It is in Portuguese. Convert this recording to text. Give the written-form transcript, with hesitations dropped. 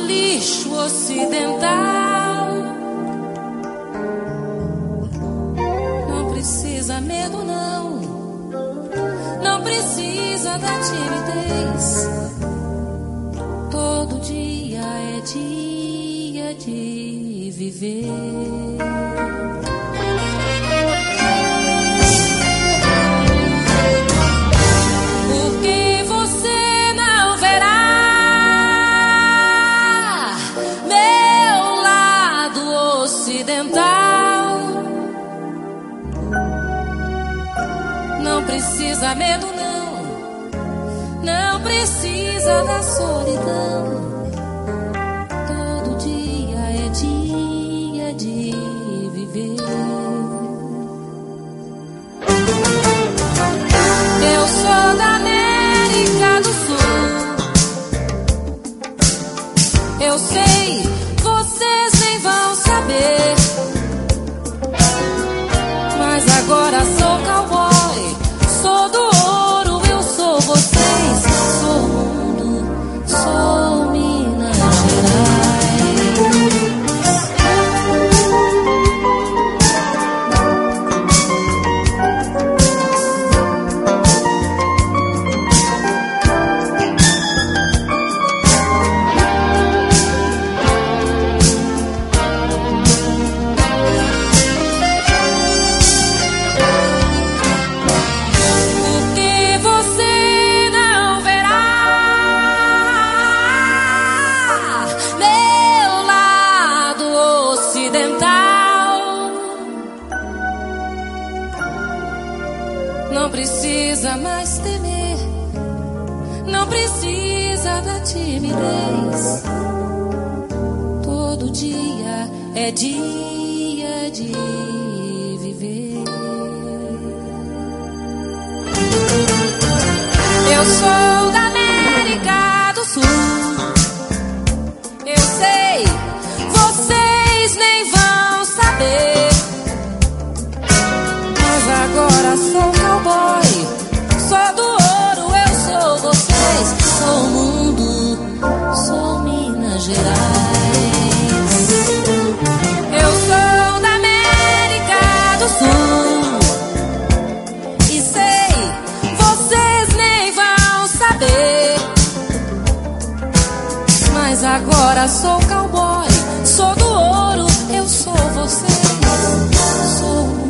lixo ocidental. Não precisa medo, não. Não precisa da timidez. Todo dia é dia de viver. Porque você não verá meu lado ocidental. Não precisa medo, não. Não precisa da solidão. Todo dia é dia de viver. Eu sou da América do Sul. Eu sei, vocês nem vão saber. Mas agora sou cowboy, sou do ouro, eu sou vocês. Sou o mundo, sou Minas Gerais. Não precisa mais temer, não precisa da timidez. Todo dia é dia de viver. Eu sou da América do Sul. Eu sei, vocês nem vão saber. Mas agora sou cowboy, sou do ouro, eu sou vocês. Sou o mundo, sou Minas Gerais. Eu sou da América do Sul. E sei, vocês nem vão saber. Mas agora sou cowboy, sou do ouro, eu sou vocês. Sou o mundo.